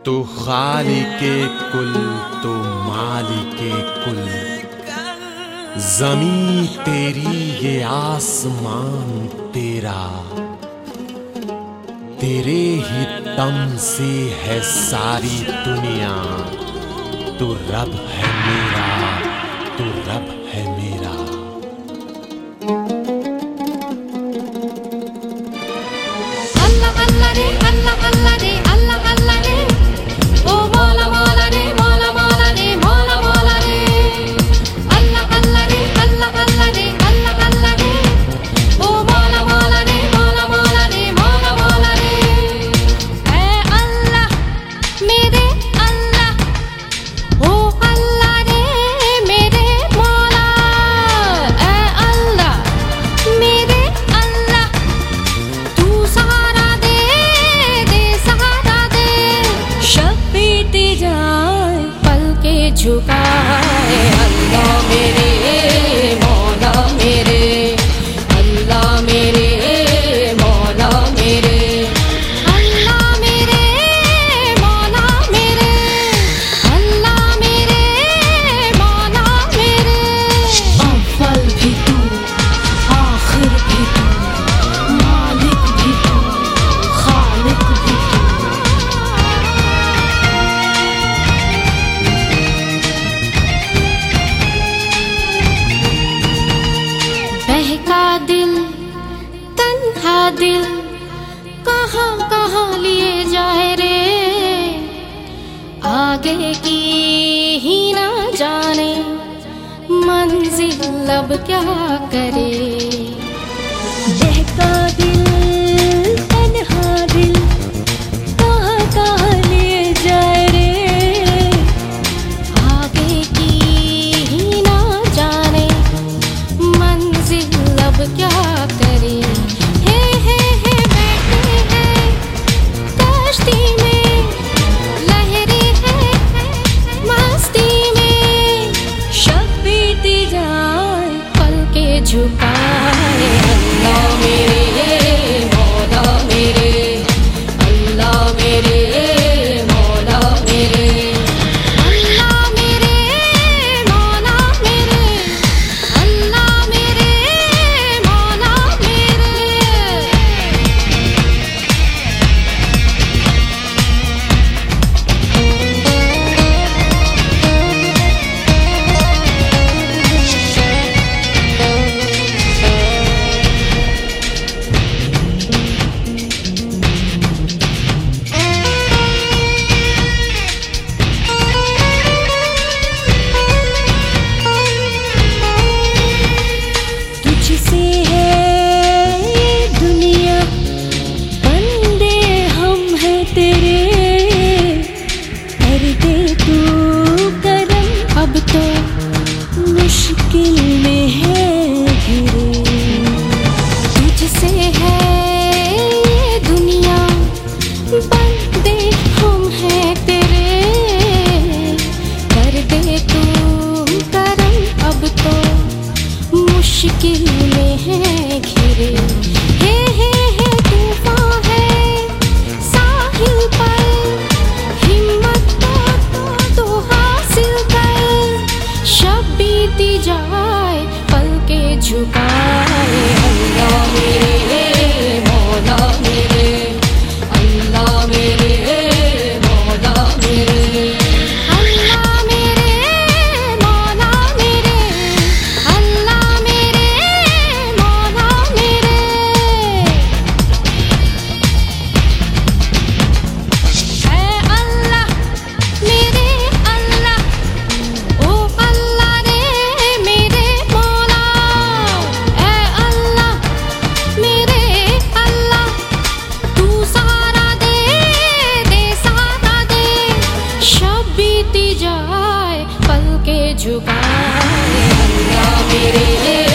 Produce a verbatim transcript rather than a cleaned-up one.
तू खालिके कुल तो मालिके कुल, ज़मीं तेरी ये आसमान तेरा, तेरे ही दम से है सारी दुनिया। तू रब है मेरा, तू रब है मेरा। अल्लाह अल्लाह रे अल्लाह अल्लाह रे अल्लाह अल्लाह रे, ओ मौला मौला रे मौला मौला रे मौला मौला रे। अल्लाह अल्लाह रे अल्लाह अल्लाह रे अल्लाह अल्लाह रे, ओ मौला मौला रे मौला मौला रे मौला मौला रे। ऐ अल्लाह मेरे अल्लाह, ओ अल्लाह रे मेरे मौला। ऐ अल्लाह मेरे अल्लाह, तू सहारा दे दे सहारा दे। शब बीत जाए पल के झुकाए, अल्लाह मेरे मौला मेरे, अल्लाह मेरे मौला मेरे, अल्लाह मेरे मौला मेरे, अल्लाह मेरे मौला मेरे। अव्वल भी तू, आखिर भी तू, मालिक भी तू, खालिक भी तू। बहका दिल तन्हा दिल, कहाँ कहाँ लिए जाए रे। आगे की ही ना जाने मंजिल अब क्या करे। बहका दिल तन्हा दिल, कहाँ कहाँ लिए जाए रे। आगे की ही ना जाने मंजिल अब क्या करे। हे हे हे बैठे हैं कश्ती में, लहरें हैं मस्ती में। शब बीत जाए पल के झुकाए, अल्लाह मेरे मौला मेरे, अल्लाह मेरे मौला मेरे, अल्लाह मेरे मौला मेरे, अल्लाह मेरे मौला मेरे। तुझसे है ये दुनिया, बंदे हम हैं तेरे। कर दे तू करम, अब तो मुश्किल में है घिरे। तुझसे है ये दुनिया, बंदे हम हैं तेरे। कर दे तू करम, अब तो मुश्किल में है घिरे। हे हे हे तूफान है साहिल पर, हिम्मत तो तू हासिल कर। शब बीती जाए पल के झुकाए, अल्लाह मेरे मौला मेरे, अल्लाह मेरे मौला मेरे, अल्लाह मेरे मौला मेरे, अल्लाह मेरे मौला मेरे। ऐ अल्लाह मेरे अल्लाह, ओ अल्लाह रे मेरे मौला। ऐ अल्लाह मेरे अल्लाह, तू सहारा दे दे सहारा दे। शब बीती जाए पल के झुकाए, अल्लाह मेरे